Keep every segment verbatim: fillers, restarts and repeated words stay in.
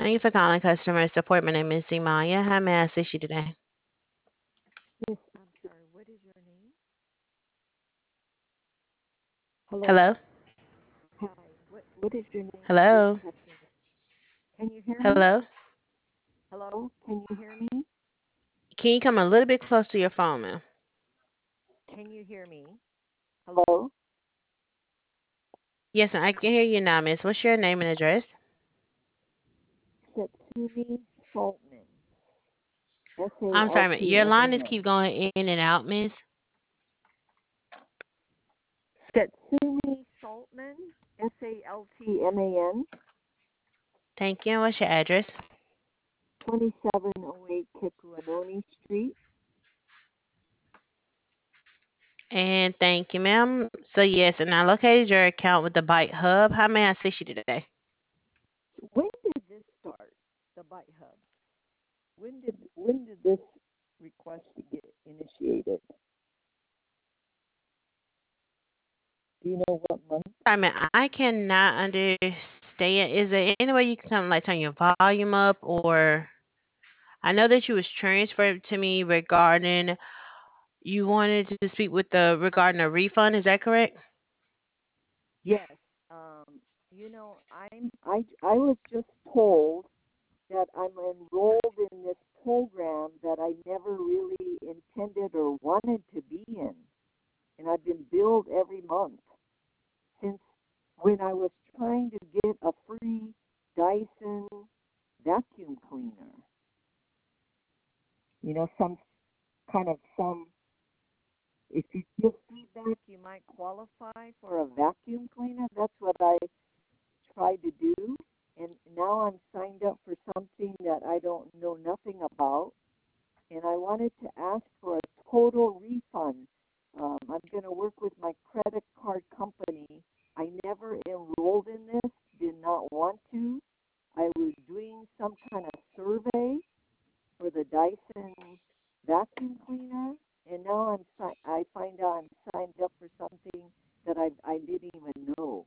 Thank you for calling customer support. My name is Imaya. How may I assist you today? Yes, I'm sorry. What is your name? Hello. Hello? Hi. What What is your name? I didn't Hello? catch your name. Can you hear me? Hello? Hello. Can you hear me? Can you come a little bit close to your phone, ma'am? Can you hear me? Hello. Yes, ma'am. I can hear you now, miss. What's your name and address? Satsumi Saltman. S A I'm L sorry, ma'am. T Your M line is A N. keep going in and out, miss. Satsumi Saltman. S A L T M A N. Thank you. And what's your address? twenty-seven oh eight Kikuanoni Street. And thank you, ma'am. So, yes, and I located your account with the Bite Hub. How may I assist you today? When did this start? The Bite Hub. When did When did this request get initiated? Do you know what month? Sorry, ma'am. I cannot understand. Is there any way you can kind of like turn your volume up, or I know that you was transferred to me regarding you wanted to speak with the regarding a refund. Is that correct? Yes. Um, you know, I'm I I was just told that I'm enrolled in this program that I never really intended or wanted to be in, and I've been billed every month since when I was trying to get a free Dyson vacuum cleaner. You know, some kind of some if you give feedback, you might qualify for a vacuum cleaner. That's what I tried to do, and now I'm signed up for something that I don't know nothing about, and I wanted to ask for a total refund. Um, I'm going to work with my credit card company. I never enrolled in this, did not want to. I was doing some kind of survey for the Dyson vacuum cleaner, and now I'm si- I find out I'm signed up for something that I I didn't even know.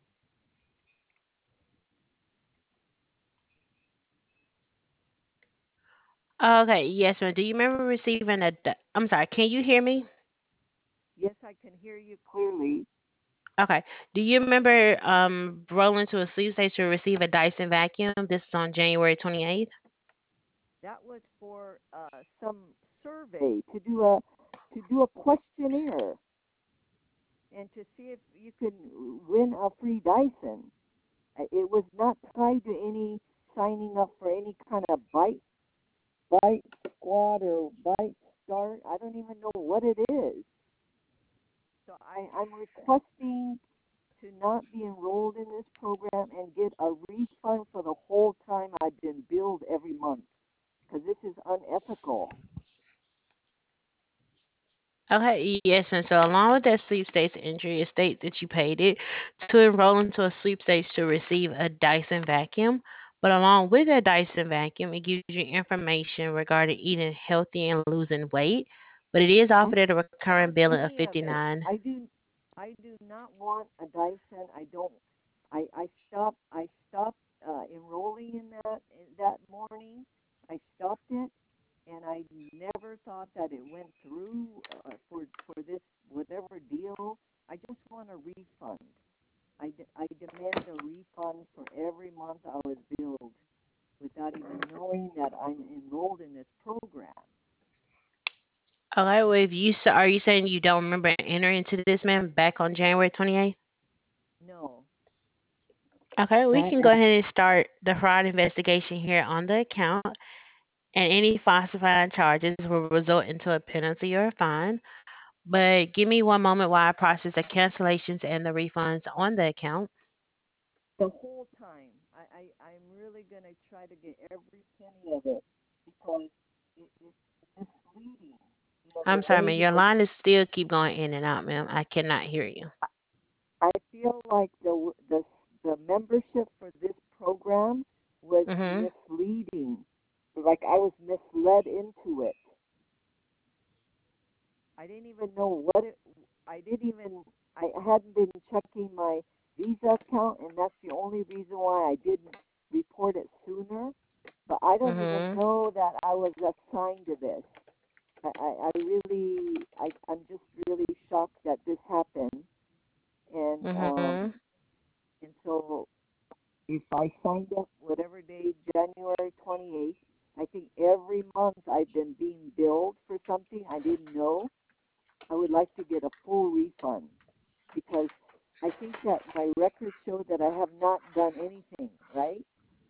Okay, yes, ma'am. Do you remember receiving a? di- I'm sorry. Can you hear me? Yes, I can hear you clearly. Okay. Do you remember um rolling to a sleep station to receive a Dyson vacuum? This was on January twenty-eighth. That was for uh, some survey to do a to do a questionnaire and to see if you could win a free Dyson. Uh, It was not tied to any signing up for any kind of bite bite squad or bite start. I don't even know what it is. So I, I'm requesting to not be enrolled in this program and get a refund for the whole time I've been billed every month because this is unethical. Okay, yes, and so along with that sleep station injury, it states that you paid it to enroll into a sleep stage to receive a Dyson vacuum. But along with that Dyson vacuum, it gives you information regarding eating healthy and losing weight. But it is I offered at a don't recurring want billing of any of it. fifty-nine. I do I do not want a Dyson. I don't I I stopped I stopped uh, enrolling in that in that morning. I stopped it and I never thought that it went through uh, for for this whatever deal. I just want a refund. I, de- I demand a refund for every month I was billed without even knowing that I'm enrolled in this program. Okay, well, if you s- are you saying you don't remember entering into this, man, back on January twenty-eighth? No, Okay, we that can go ahead and start the fraud investigation here on the account, and any falsifying charges will result into a penalty or a fine. But give me one moment while I process the cancellations and the refunds on the account. the whole time. I, I, I'm really going to try to get every penny of it because it, it's misleading. You know, the I'm sorry, way ma'am. Your the, line is still keep going in and out, ma'am. I cannot hear you. I feel like the, the, the membership for this program was Mhm. misleading. Like I was misled into it. I didn't even know what it, I didn't even, I hadn't been checking my Visa account, and that's the only reason why I didn't report it sooner. but I don't even Mhm. know that I was assigned to this. I, I, I really, I, I'm just really shocked that this happened. And um, Mhm. and so if I signed up whatever day, January twenty-eighth, I think every month I've been being billed for something I didn't know. I would like to get a full refund because I think that my records show that I have not done anything, right?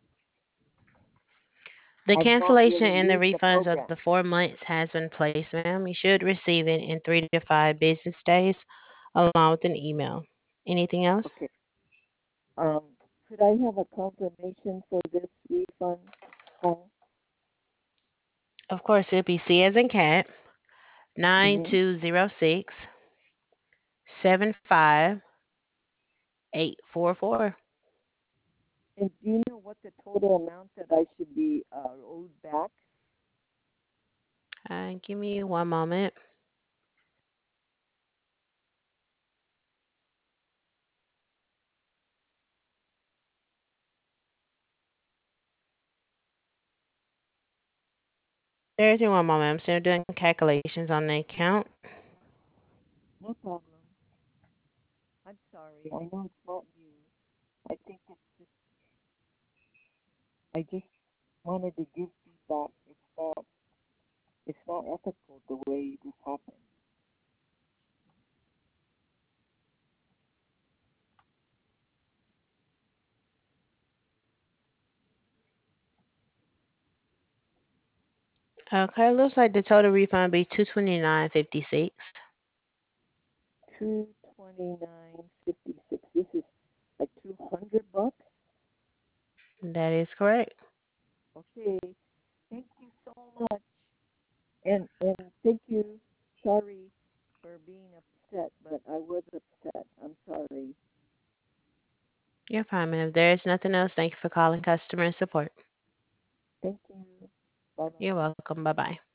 The I've not cancellation really and the used the refunds of program. the four months has been placed, ma'am. You should receive it in three to five business days, along with an email. Anything else? Okay. Um, could I have a confirmation for this refund, Paul? Of course, it'll be C as in cat, Mm-hmm. nine two zero six seven five eight four four. And do you know what the total amount that I should be uh, owed back? Uh, give me one moment. There's me one moment. I'm still doing calculations on the account. No problem. I'm sorry. I know it's not you. I think it's just, I just wanted to give feedback. It's not, it's not ethical the way this happened. Okay, looks like the total refund be two twenty nine fifty six. Two twenty nine fifty six. This is like two hundred bucks. That is correct. Okay. Thank you so much. And and thank you. Sorry for being upset, but I was upset. I'm sorry. You're fine, ma'am. If there is nothing else, thank you for calling customer support. Thank you. Bye You're bye. welcome. Bye bye.